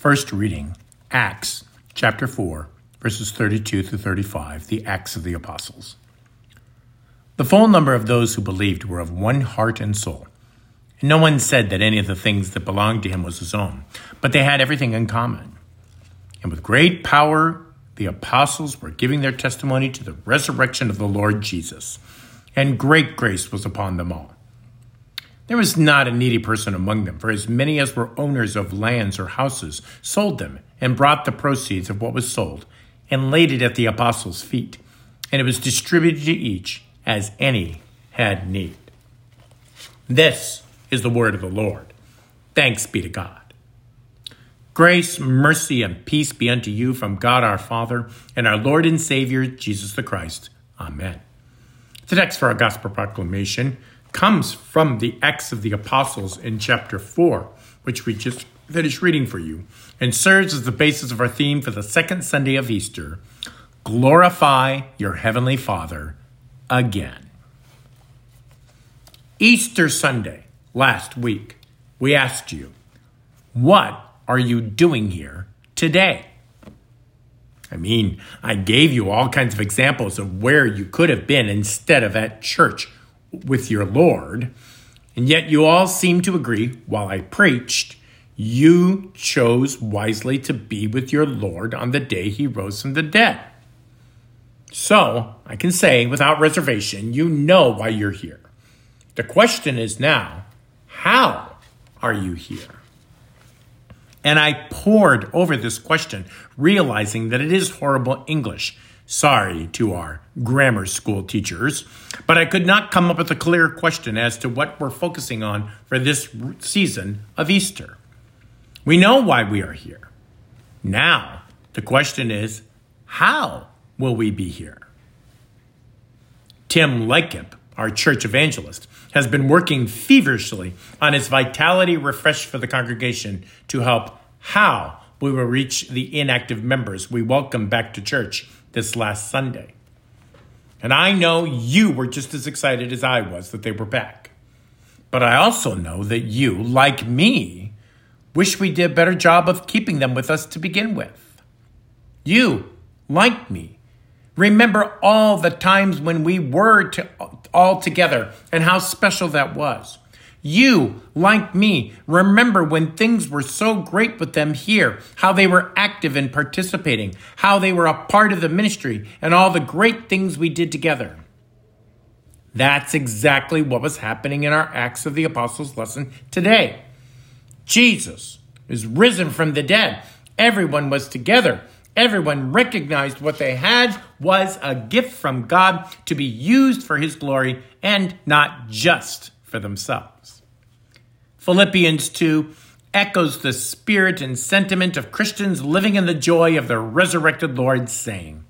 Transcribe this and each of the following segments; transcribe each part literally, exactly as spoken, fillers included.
First reading, Acts chapter four, verses thirty-two through thirty-five, the Acts of the Apostles. The full number of those who believed were of one heart and soul. And no one said that any of the things that belonged to him was his own, but they had everything in common. And with great power, the apostles were giving their testimony to the resurrection of the Lord Jesus, and great grace was upon them all. There was not a needy person among them, for as many as were owners of lands or houses sold them and brought the proceeds of what was sold and laid it at the apostles' feet, and it was distributed to each as any had need. This is the word of the Lord. Thanks be to God. Grace, mercy, and peace be unto you from God our Father and our Lord and Savior, Jesus the Christ. Amen. The text for our gospel proclamation comes from the Acts of the Apostles in chapter four, which we just finished reading for you, and serves as the basis of our theme for the second Sunday of Easter: Glorify your Heavenly Father again. Easter Sunday, last week, we asked you, what are you doing here today? I mean, I gave you all kinds of examples of where you could have been instead of at church with your Lord, and yet you all seem to agree, while I preached, you chose wisely to be with your Lord on the day he rose from the dead. So, I can say without reservation, you know why you're here. The question is now, how are you here? And I pored over this question, realizing that it is horrible English. Sorry to our grammar school teachers, but I could not come up with a clear question as to what we're focusing on for this season of Easter. We know why we are here. Now, the question is, how will we be here? Tim Lekemp, our church evangelist, has been working feverishly on his Vitality Refresh for the congregation to help how we will reach the inactive members we welcome back to church this last Sunday. And I know you were just as excited as I was that they were back. But I also know that you, like me, wish we did a better job of keeping them with us to begin with. You, like me, remember all the times when we were to, all together and how special that was. You, like me, remember when things were so great with them here, how they were active and participating, how they were a part of the ministry, and all the great things we did together. That's exactly what was happening in our Acts of the Apostles lesson today. Jesus is risen from the dead. Everyone was together. Everyone recognized what they had was a gift from God to be used for his glory and not just for themselves. Philippians two echoes the spirit and sentiment of Christians living in the joy of the resurrected Lord, saying,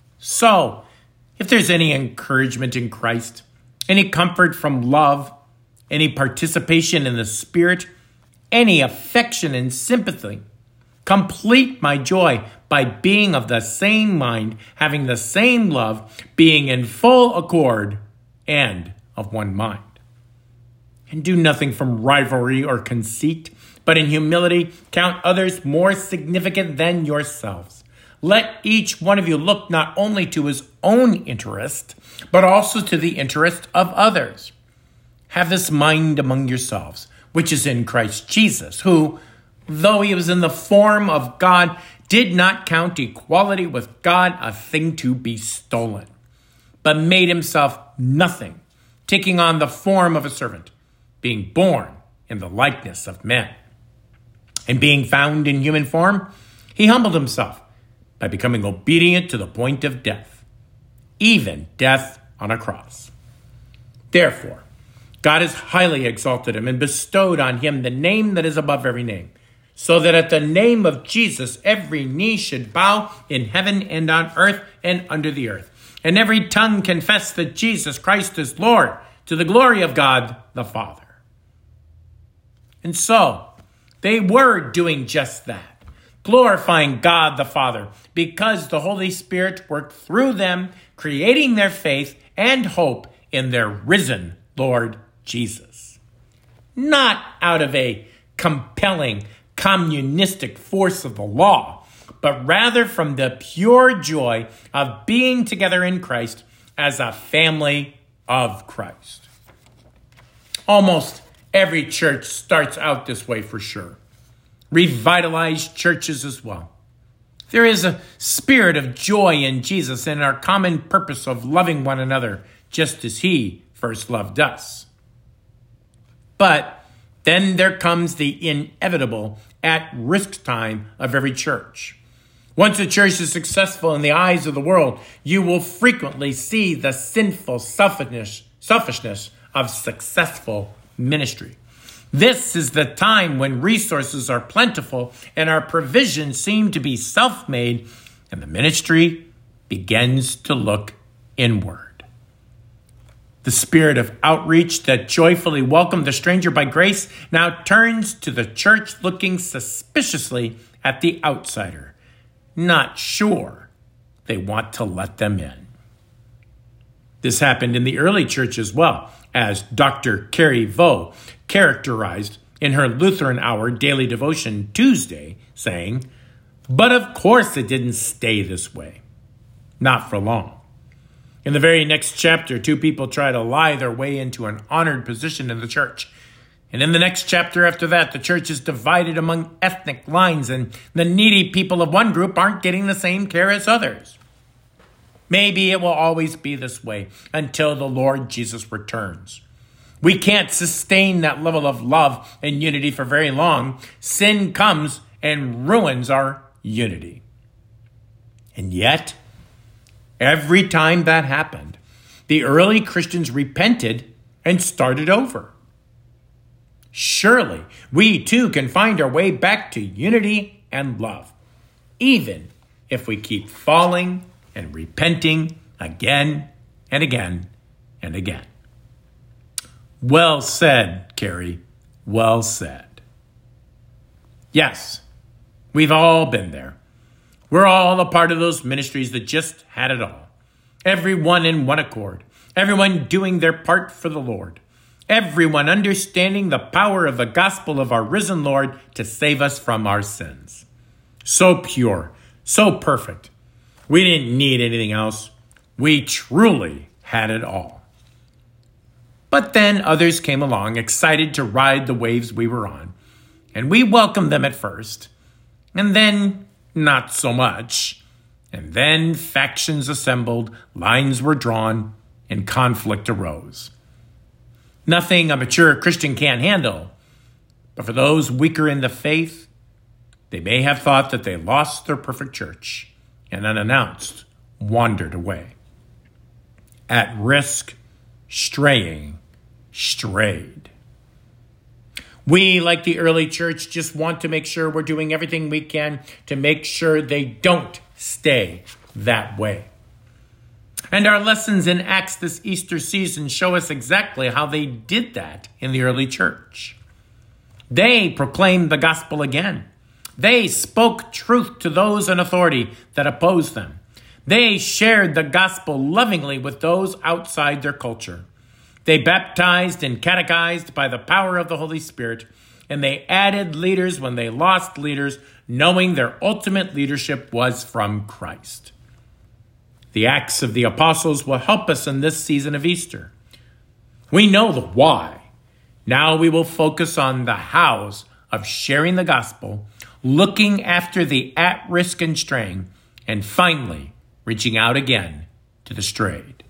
so, if there's any encouragement in Christ, any comfort from love, any participation in the Spirit, any affection and sympathy, complete my joy by being of the same mind, having the same love, being in full accord, and of one mind. And do nothing from rivalry or conceit, but in humility count others more significant than yourselves. Let each one of you look not only to his own interest, but also to the interest of others. Have this mind among yourselves, which is in Christ Jesus, who, though he was in the form of God, did not count equality with God a thing to be stolen, but made himself nothing, taking on the form of a servant, being born in the likeness of men. And being found in human form, he humbled himself by becoming obedient to the point of death, even death on a cross. Therefore, God has highly exalted him and bestowed on him the name that is above every name, so that at the name of Jesus every knee should bow in heaven and on earth and under the earth, and every tongue confess that Jesus Christ is Lord, to the glory of God the Father. And so, they were doing just that, glorifying God the Father, because the Holy Spirit worked through them, creating their faith and hope in their risen Lord Jesus. Not out of a compelling, communistic force of the law, but rather from the pure joy of being together in Christ as a family of Christ. Almost every church starts out this way for sure. Revitalized churches as well. There is a spirit of joy in Jesus and our common purpose of loving one another just as he first loved us. But then there comes the inevitable at-risk time of every church. Once a church is successful in the eyes of the world, you will frequently see the sinful selfishness, selfishness of successful ministry. This is the time when resources are plentiful and our provisions seem to be self-made, and the ministry begins to look inward. The spirit of outreach that joyfully welcomed the stranger by grace now turns to the church looking suspiciously at the outsider, not sure they want to let them in. This happened in the early church as well, as Doctor Carrie Vo characterized in her Lutheran Hour Daily Devotion Tuesday, saying, "But of course it didn't stay this way. Not for long. In the very next chapter, two people try to lie their way into an honored position in the church. And in the next chapter after that, the church is divided among ethnic lines, and the needy people of one group aren't getting the same care as others. Maybe it will always be this way until the Lord Jesus returns. We can't sustain that level of love and unity for very long. Sin comes and ruins our unity." And yet, every time that happened, the early Christians repented and started over. Surely, we too can find our way back to unity and love, even if we keep falling and repenting again and again and again. Well said, Carrie. Well said. Yes, we've all been there. We're all a part of those ministries that just had it all. Everyone in one accord. Everyone doing their part for the Lord. Everyone understanding the power of the gospel of our risen Lord to save us from our sins. So pure, so perfect. We didn't need anything else. We truly had it all. But then others came along, excited to ride the waves we were on. And we welcomed them at first. And then not so much. And then factions assembled, lines were drawn, and conflict arose. Nothing a mature Christian can't handle. But for those weaker in the faith, they may have thought that they lost their perfect church and unannounced wandered away. At risk, straying, strayed. We, like the early church, just want to make sure we're doing everything we can to make sure they don't stay that way. And our lessons in Acts this Easter season show us exactly how they did that in the early church. They proclaimed the gospel again. They spoke truth to those in authority that opposed them. They shared the gospel lovingly with those outside their culture. They baptized and catechized by the power of the Holy Spirit, and they added leaders when they lost leaders, knowing their ultimate leadership was from Christ. The Acts of the Apostles will help us in this season of Easter. We know the why. Now we will focus on the hows of sharing the gospel, looking after the at-risk and straying, and finally reaching out again to the strayed.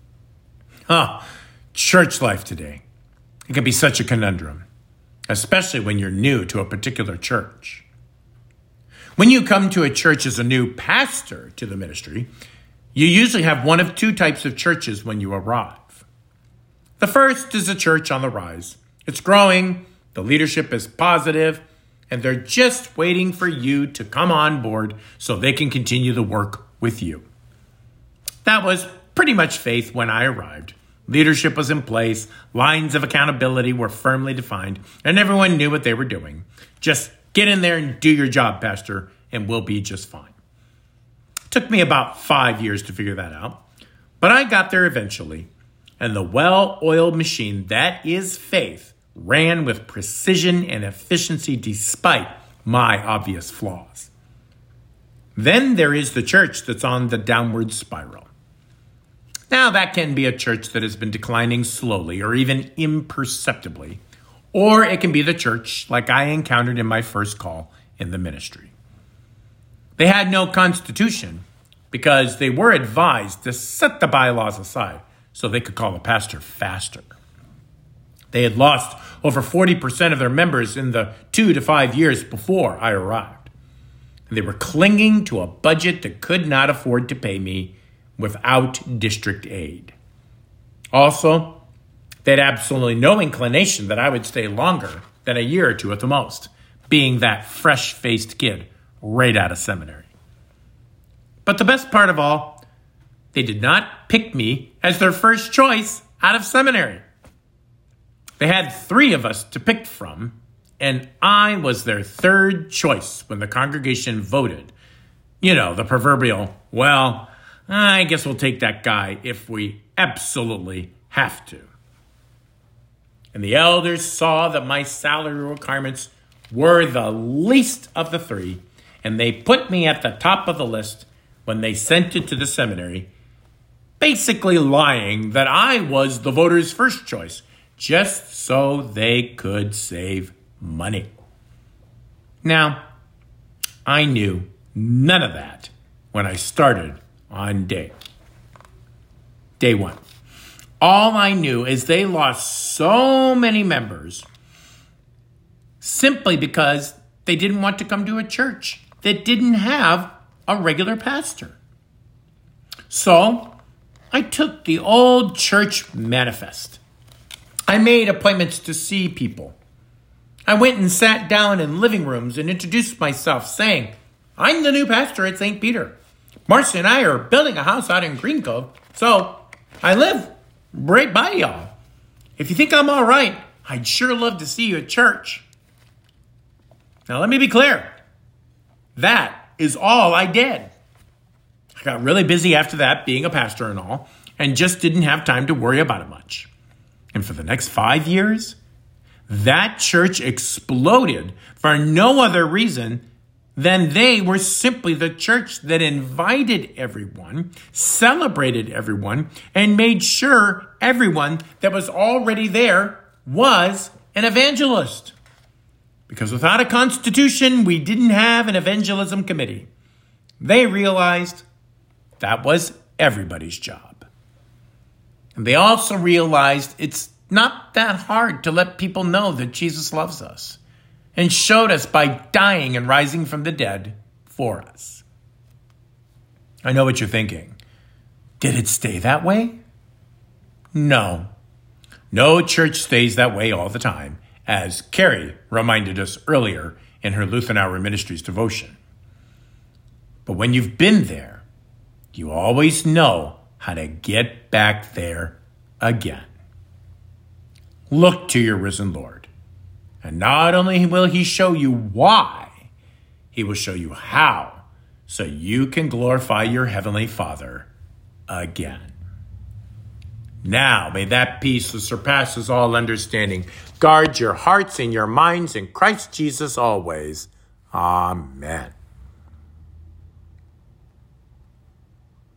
Huh, church life today. It can be such a conundrum, especially when you're new to a particular church. When you come to a church as a new pastor to the ministry, you usually have one of two types of churches when you arrive. The first is a church on the rise. It's growing, the leadership is positive, and they're just waiting for you to come on board so they can continue the work with you. That was pretty much Faith when I arrived. Leadership was in place, lines of accountability were firmly defined, and everyone knew what they were doing. Just get in there and do your job, Pastor, and we'll be just fine. It took me about five years to figure that out, but I got there eventually, and the well-oiled machine that is Faith ran with precision and efficiency despite my obvious flaws. Then there is the church that's on the downward spiral. Now, that can be a church that has been declining slowly or even imperceptibly, or it can be the church like I encountered in my first call in the ministry. They had no constitution because they were advised to set the bylaws aside so they could call a pastor faster. They had lost over forty percent of their members in the two to five years before I arrived. They were clinging to a budget that could not afford to pay me without district aid. Also, they had absolutely no inclination that I would stay longer than a year or two at the most, being that fresh-faced kid right out of seminary. But the best part of all, they did not pick me as their first choice out of seminary. They had three of us to pick from, and I was their third choice when the congregation voted. You know, the proverbial, well, I guess we'll take that guy if we absolutely have to. And the elders saw that my salary requirements were the least of the three, and they put me at the top of the list when they sent it to the seminary, basically lying that I was the voters' first choice, just so they could save money. Now, I knew none of that when I started on day. Day one. All I knew is they lost so many members simply because they didn't want to come to a church that didn't have a regular pastor. So I took the old church manifest. I made appointments to see people. I went and sat down in living rooms and introduced myself saying, I'm the new pastor at Saint Peter. Marcy and I are building a house out in Green Cove, so I live right by y'all. If you think I'm all right, I'd sure love to see you at church. Now, let me be clear. That is all I did. I got really busy after that, being a pastor and all, and just didn't have time to worry about it much. And for the next five years, that church exploded for no other reason than they were simply the church that invited everyone, celebrated everyone, and made sure everyone that was already there was an evangelist. Because without a constitution, we didn't have an evangelism committee. They realized that was everybody's job. And they also realized it's not that hard to let people know that Jesus loves us and showed us by dying and rising from the dead for us. I know what you're thinking. Did it stay that way? No. No church stays that way all the time, as Carrie reminded us earlier in her Lutheran Hour Ministries devotion. But when you've been there, you always know how to get back there again. Look to your risen Lord. And not only will he show you why, he will show you how, so you can glorify your heavenly Father again. Now, may that peace that surpasses all understanding guard your hearts and your minds in Christ Jesus always. Amen.